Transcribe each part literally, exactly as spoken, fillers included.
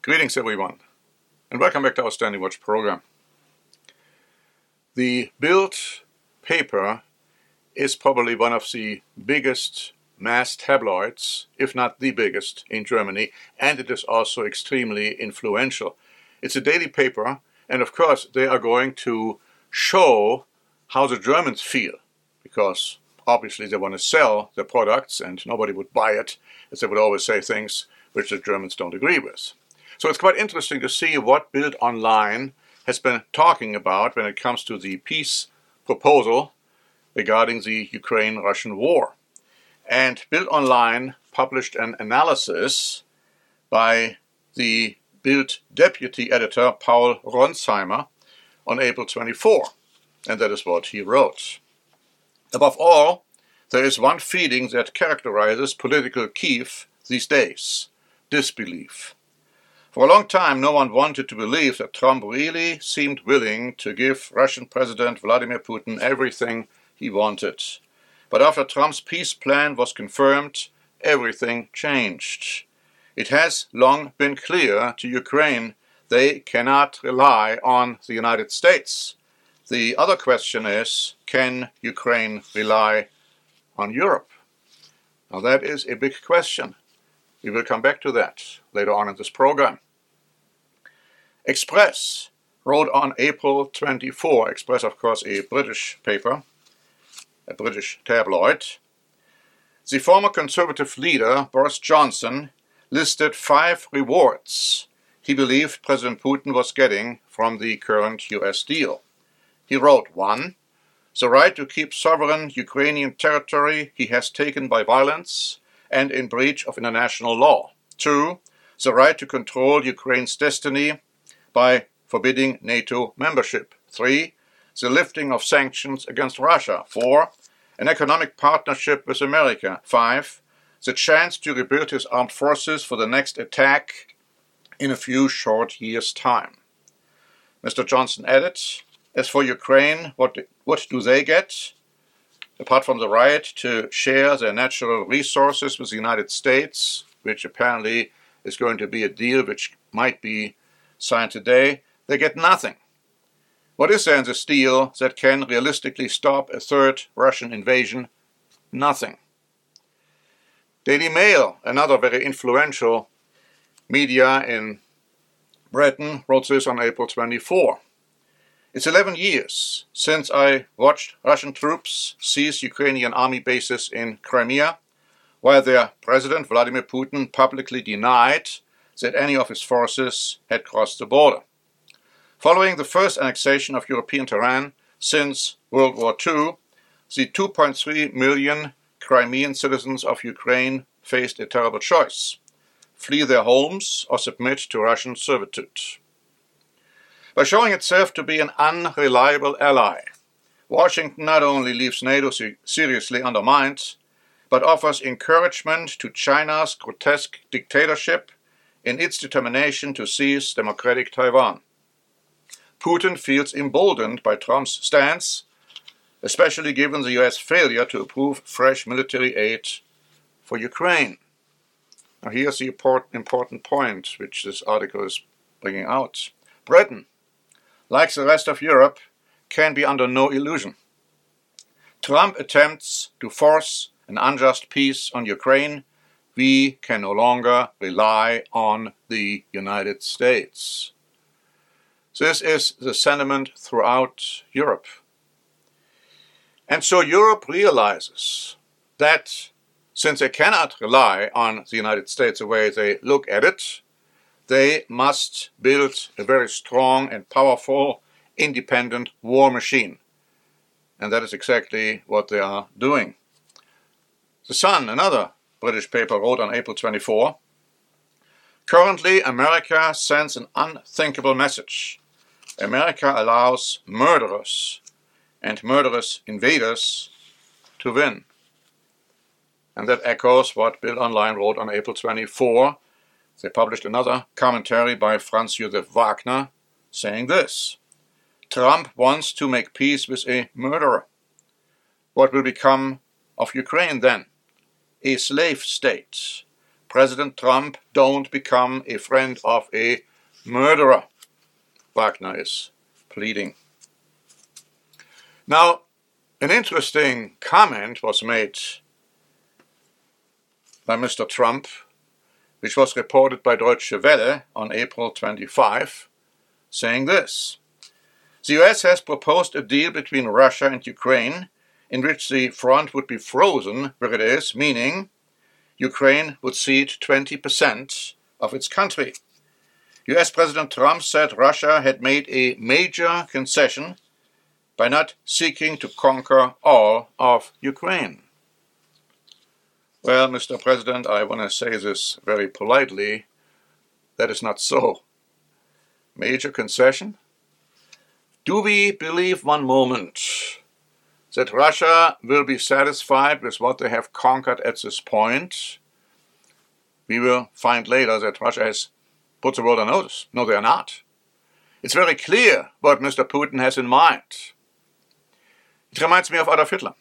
Greetings everyone, and welcome back to our Standing Watch program. The Bild paper is probably one of the biggest mass tabloids, if not the biggest, in Germany, and it is also extremely influential. It's a daily paper, and of course they are going to show how the Germans feel, because obviously they want to sell their products and nobody would buy it, as they would always say things which the Germans don't agree with. So it's quite interesting to see what Bild Online has been talking about when it comes to the peace proposal regarding the Ukraine-Russian war. And Bild Online published an analysis by the Bild deputy editor Paul Ronsheimer on April twenty-fourth, and that is what he wrote. Above all, there is one feeling that characterizes political Kiev these days: disbelief. For a long time, no one wanted to believe that Trump really seemed willing to give Russian President Vladimir Putin everything he wanted. But after Trump's peace plan was confirmed, everything changed. It has long been clear to Ukraine they cannot rely on the United States. The other question is, can Ukraine rely on Europe? Now that is a big question. We will come back to that later on in this program. Express wrote on April twenty-fourth, Express of course a British paper, a British tabloid. The former Conservative leader, Boris Johnson, listed five rewards he believed President Putin was getting from the current U S deal. He wrote: one. The right to keep sovereign Ukrainian territory he has taken by violence and in breach of international law. Two. The right to control Ukraine's destiny by forbidding NATO membership. Three. The lifting of sanctions against Russia. Four. An economic partnership with America. Five. The chance to rebuild his armed forces for the next attack in a few short years' time. Mister Johnson added, as for Ukraine, what, what do they get? Apart from the right to share their natural resources with the United States, which apparently is going to be a deal which might be signed today, they get nothing. What is there in this deal that can realistically stop a third Russian invasion? Nothing. Daily Mail, another very influential media in Britain, wrote this on April twenty-fourth. It's eleven years since I watched Russian troops seize Ukrainian army bases in Crimea, while their president Vladimir Putin publicly denied that any of his forces had crossed the border. Following the first annexation of European terrain since World War Two, the two point three million Crimean citizens of Ukraine faced a terrible choice: flee their homes or submit to Russian servitude. By showing itself to be an unreliable ally, Washington not only leaves NATO seriously undermined, but offers encouragement to China's grotesque dictatorship in its determination to seize democratic Taiwan. Putin feels emboldened by Trump's stance, especially given the U S failure to approve fresh military aid for Ukraine. Now here's the important point which this article is bringing out. Britain, like the rest of Europe, can be under no illusion. Trump attempts to force an unjust peace on Ukraine. We can no longer rely on the United States. This is the sentiment throughout Europe. And so Europe realizes that since they cannot rely on the United States the way they look at it, they must build a very strong and powerful independent war machine. And that is exactly what they are doing. The Sun, another British paper, wrote on April twenty-fourth, currently America sends an unthinkable message. America allows murderers and murderous invaders to win. And that echoes what Bild Online wrote on April twenty-fourth. They published another commentary by Franz Josef Wagner saying this: Trump wants to make peace with a murderer. What will become of Ukraine then? A slave state, President Trump don't become a friend of a murderer, Wagner is pleading. Now, an interesting comment was made by Mister Trump, which was reported by Deutsche Welle on April twenty-fifth, saying this: the U S has proposed a deal between Russia and Ukraine in which the front would be frozen where it is, meaning Ukraine would cede twenty percent of its country. U S President Trump said Russia had made a major concession by not seeking to conquer all of Ukraine. Well, Mister President, I want to say this very politely. That is not so. Major concession? Do we believe one moment that Russia will be satisfied with what they have conquered at this point? We will find later that Russia has put the world on notice. No, they are not. It's very clear what Mister Putin has in mind. It reminds me of Adolf Hitler.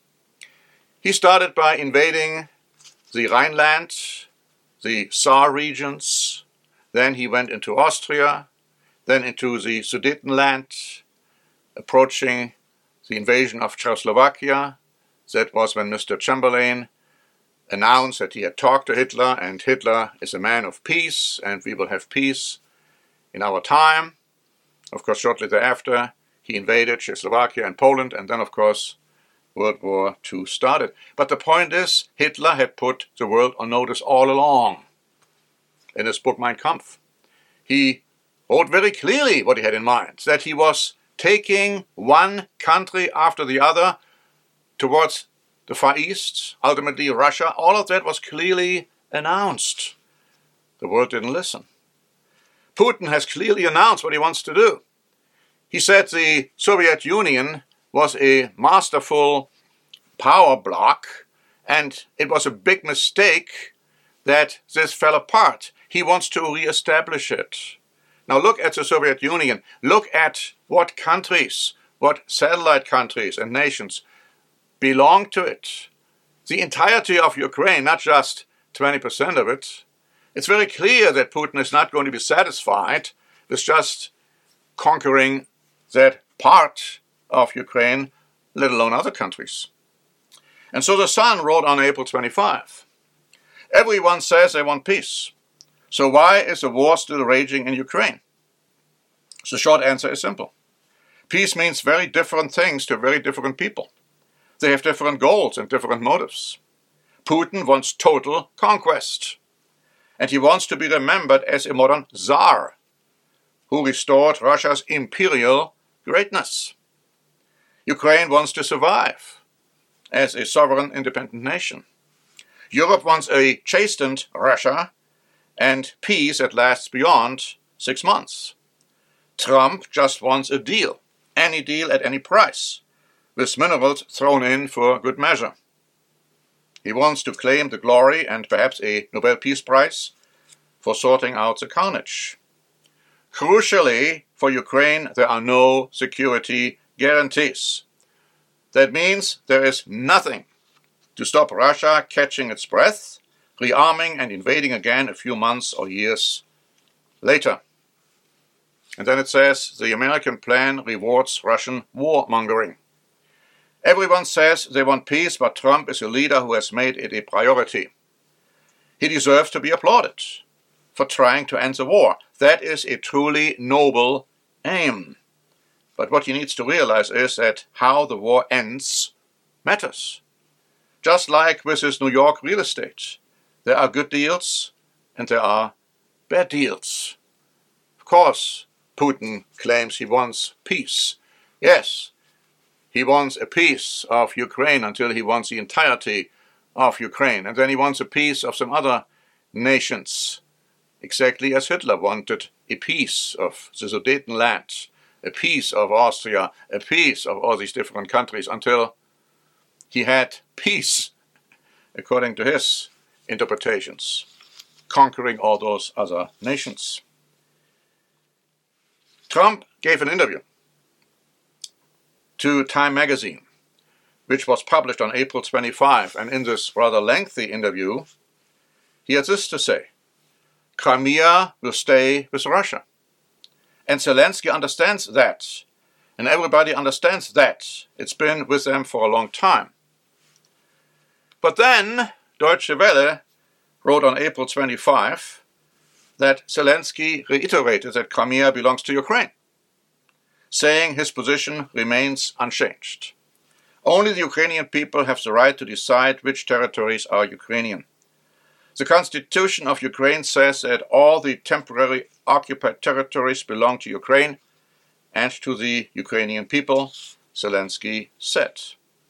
He started by invading the Rhineland, the Saar regions, then he went into Austria, then into the Sudetenland, approaching the invasion of Czechoslovakia. That was when Mister Chamberlain announced that he had talked to Hitler, and Hitler is a man of peace, and we will have peace in our time. Of course, shortly thereafter, he invaded Czechoslovakia and Poland, and then, of course, World War Two started. But the point is, Hitler had put the world on notice all along. In his book Mein Kampf, he wrote very clearly what he had in mind, that he was taking one country after the other towards the Far East, ultimately Russia. All of that was clearly announced. The world didn't listen. Putin has clearly announced what he wants to do. He said the Soviet Union was a masterful power bloc, and it was a big mistake that this fell apart. He wants to reestablish it. Now look at the Soviet Union. Look at what countries, what satellite countries and nations belong to it. The entirety of Ukraine, not just twenty percent of it. It's very clear that Putin is not going to be satisfied with just conquering that part of Ukraine, let alone other countries. And so the Sun wrote on April twenty-fifth, everyone says they want peace. So why is the war still raging in Ukraine? The short answer is simple. Peace means very different things to very different people. They have different goals and different motives. Putin wants total conquest. And he wants to be remembered as a modern Tsar who restored Russia's imperial greatness. Ukraine wants to survive as a sovereign, independent nation. Europe wants a chastened Russia and peace that lasts beyond six months. Trump just wants a deal, any deal at any price, with minerals thrown in for good measure. He wants to claim the glory and perhaps a Nobel Peace Prize for sorting out the carnage. Crucially, for Ukraine, there are no security guarantees. That means there is nothing to stop Russia catching its breath, rearming and invading again a few months or years later. And then it says, the American plan rewards Russian warmongering. Everyone says they want peace, but Trump is a leader who has made it a priority. He deserves to be applauded for trying to end the war. That is a truly noble aim. But what he needs to realize is that how the war ends matters. Just like with his New York real estate, there are good deals and there are bad deals. Of course, Putin claims he wants peace. Yes, he wants a piece of Ukraine until he wants the entirety of Ukraine. And then he wants a piece of some other nations, exactly as Hitler wanted a piece of the Sudetenland, a piece of Austria, a piece of all these different countries, until he had peace, according to his interpretations, conquering all those other nations. Trump gave an interview to Time magazine, which was published on April twenty-fifth, and in this rather lengthy interview, he had this to say: Crimea will stay with Russia. And Zelensky understands that, and everybody understands that. It's been with them for a long time. But then Deutsche Welle wrote on April twenty-fifth that Zelensky reiterated that Crimea belongs to Ukraine, saying his position remains unchanged. Only the Ukrainian people have the right to decide which territories are Ukrainian. The Constitution of Ukraine says that all the temporary occupied territories belong to Ukraine and to the Ukrainian people, Zelensky said.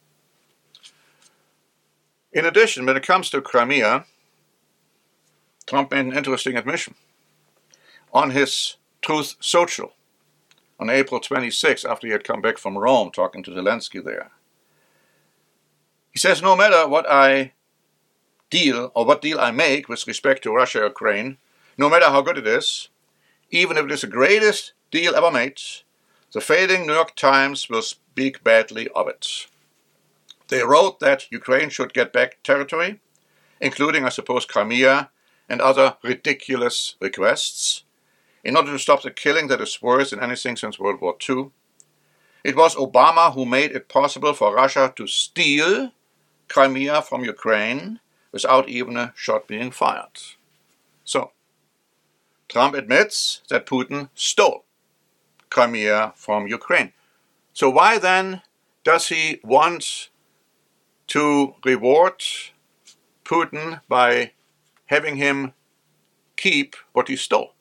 In addition, when it comes to Crimea, Trump made an interesting admission. On his Truth Social, on April twenty-sixth, after he had come back from Rome talking to Zelensky there, he says, no matter what I deal or what deal I make with respect to Russia or Ukraine, no matter how good it is, even if it is the greatest deal ever made, the failing New York Times will speak badly of it. They wrote that Ukraine should get back territory, including, I suppose, Crimea and other ridiculous requests, in order to stop the killing that is worse than anything since World War Two. It was Obama who made it possible for Russia to steal Crimea from Ukraine without even a shot being fired. So, Trump admits that Putin stole Crimea from Ukraine. So why then does he want to reward Putin by having him keep what he stole?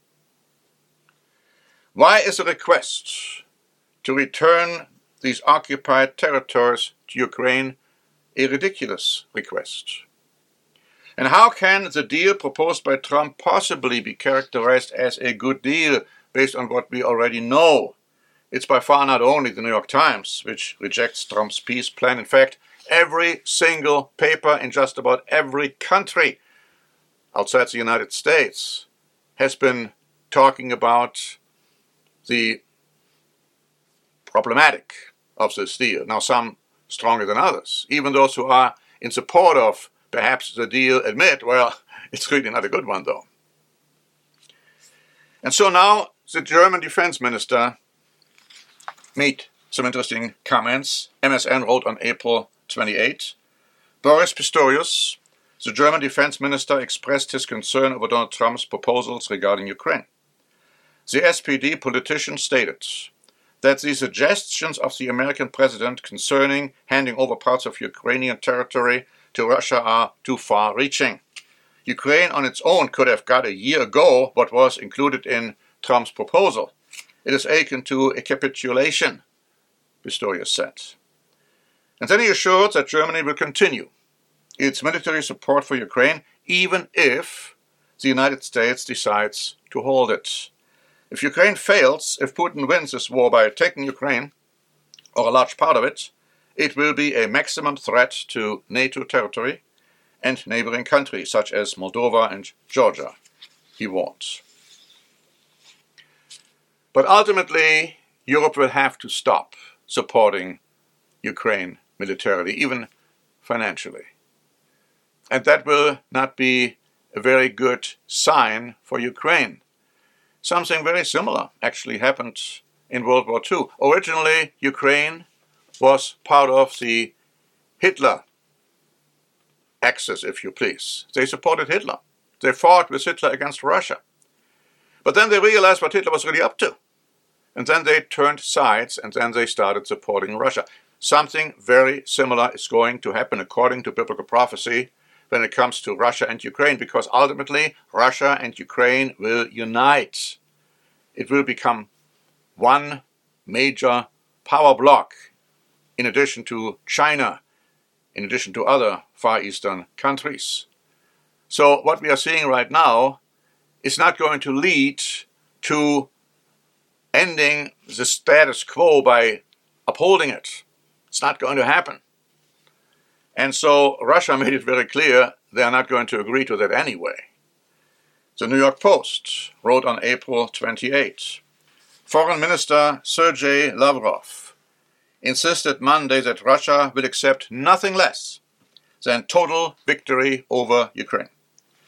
Why is a request to return these occupied territories to Ukraine a ridiculous request? And how can the deal proposed by Trump possibly be characterized as a good deal based on what we already know? It's by far not only the New York Times which rejects Trump's peace plan. In fact, every single paper in just about every country outside the United States has been talking about the problematic of this deal. Now, some stronger than others. Even those who are in support of perhaps the deal admit, well, it's really not a good one, though. And so now the German defense minister made some interesting comments. M S N wrote on April twenty-eighth, Boris Pistorius, the German defense minister, expressed his concern over Donald Trump's proposals regarding Ukraine. The S P D politician stated that the suggestions of the American president concerning handing over parts of Ukrainian territory to Russia are too far-reaching. Ukraine on its own could have got a year ago what was included in Trump's proposal. It is akin to a capitulation, Pistorius said. And then he assured that Germany will continue its military support for Ukraine even if the United States decides to hold it. If Ukraine fails, if Putin wins this war by taking Ukraine, or a large part of it, it will be a maximum threat to NATO territory and neighboring countries such as Moldova and Georgia, he warns. But ultimately, Europe will have to stop supporting Ukraine militarily, even financially. And that will not be a very good sign for Ukraine. Something very similar actually happened in World War Two. Originally, Ukraine was part of the Hitler axis, if you please. They supported Hitler. They fought with Hitler against Russia. But then they realized what Hitler was really up to. And then they turned sides, and then they started supporting Russia. Something very similar is going to happen according to biblical prophecy when it comes to Russia and Ukraine, because ultimately Russia and Ukraine will unite. It will become one major power bloc, in addition to China, in addition to other Far Eastern countries. So what we are seeing right now is not going to lead to ending the status quo by upholding it. It's not going to happen. And so Russia made it very clear they are not going to agree to that anyway. The New York Post wrote on April twenty-eighth, Foreign Minister Sergei Lavrov insisted Monday that Russia will accept nothing less than total victory over Ukraine.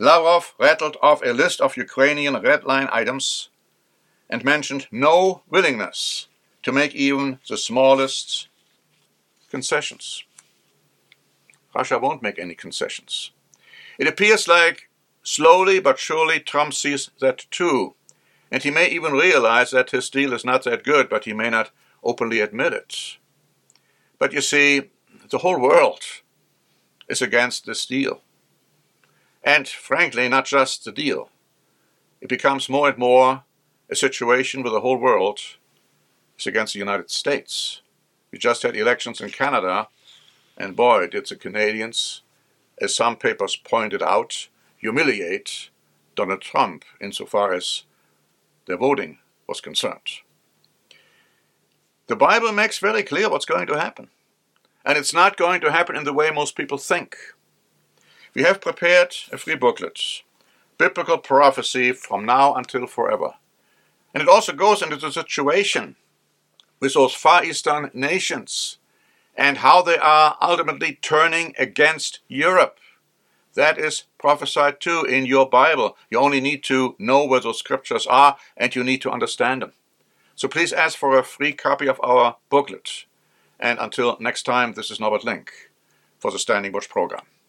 Lavrov rattled off a list of Ukrainian red line items and mentioned no willingness to make even the smallest concessions. Russia won't make any concessions. It appears like slowly but surely Trump sees that too, and he may even realize that his deal is not that good, but he may not openly admit it. But you see, the whole world is against this deal. And frankly, not just the deal. It becomes more and more a situation where the whole world is against the United States. We just had elections in Canada, and boy, did the Canadians, as some papers pointed out, humiliate Donald Trump insofar as their voting was concerned. The Bible makes very clear what's going to happen. And it's not going to happen in the way most people think. We have prepared a free booklet, Biblical Prophecy from Now Until Forever. And it also goes into the situation with those Far Eastern nations and how they are ultimately turning against Europe. That is prophesied too in your Bible. You only need to know where those scriptures are, and you need to understand them. So please ask for a free copy of our booklet. And until next time, this is Norbert Link for the Standing Watch program.